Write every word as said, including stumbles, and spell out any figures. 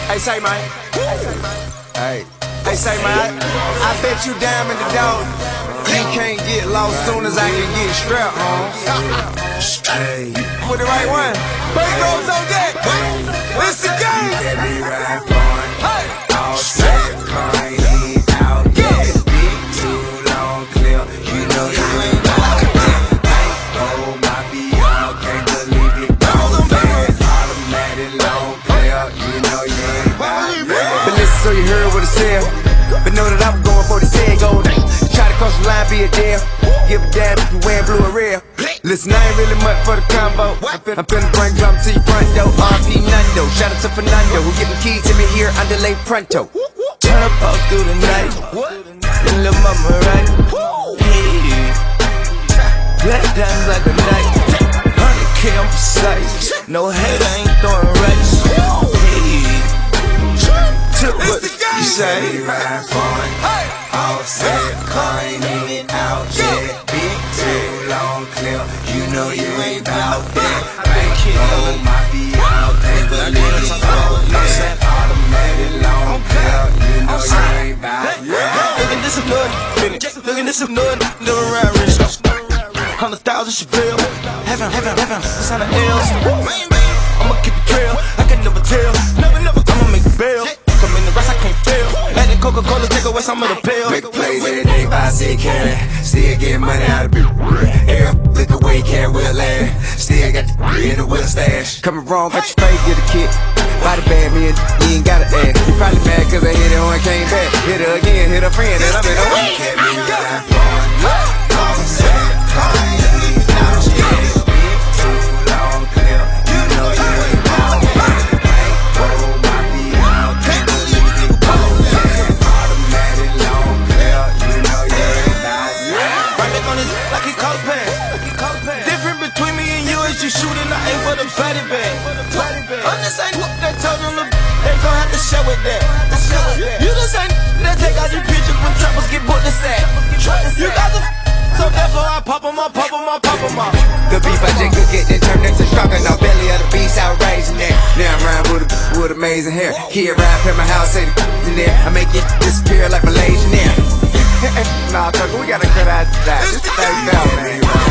Hey, say, man. Hey. Hey, say, man. I, I bet you damn in the dog. You can't get lost soon as I can get strapped, huh? Hey. With the right one. Big rolls on deck. It's the game. Hey. All set, crying out. Yeah, big too long, clear. You know you ain't got it. Oh, my V R, can't believe it. Automatic long clear. You know you ain't got it. But listen, so you heard what I said. But know that I'm going for the said gold. Try to cross the line, be a damn. Give a damn if you wearing blue or red. Listen, I ain't really much for the combo. I'm finna, I'm finna bring drum to your front door. R P Nando, shout out to Fernando, who giving keys to me here underlay pronto. Turn up all through the night. Then little mama right. Hey, black diamonds like a night. one hundred K on precise. No hate, I ain't throwing rights. Hey, took what you say. All set, car ain't even out yet. Big too long, clear. You know you ain't about that. Oh, my V R, can't believe it. Automatic long clear. You know you ain't about that. Look at this another, look at this another, doing round rich. Hundred thousand Chevelle. Heaven, heaven, heaven, it's on the L's. I'ma keep it trail, I can never tell. Never, never, I'ma make a bail. Come in the rest, I can't fail. Let the Coca-Cola take away some of the pill. Make plays every day, buy city carry. Still get money out of it. Air, lick away, carry wheel land. Still got the in the wheel stash. Coming wrong, got your face, get a kick. Body bad, me and you ain't got an ass. You probably mad cause I hit it and came back. Hit her again, hit her friend, and I'm in the way. Kept me right on. All set, car ain't even out yet. Big too long, clear. You know you ain't out yet. You shooting, I aim for the body bag. I'm just saying, that told them they gon' have to show it that. You just ain't that take out your pictures when trappers get booked to sack. You got the so therefore I pop 'em up, pop 'em up, pop 'em up. The beef I just could get, then turn into stronger. Now belly of the beast outraging that. Now I'm riding with a, with amazing hair. Kid ride at my house, say the in there. I make it disappear like Malaysian air. Nah, we gotta cut out that. This thing fell, man.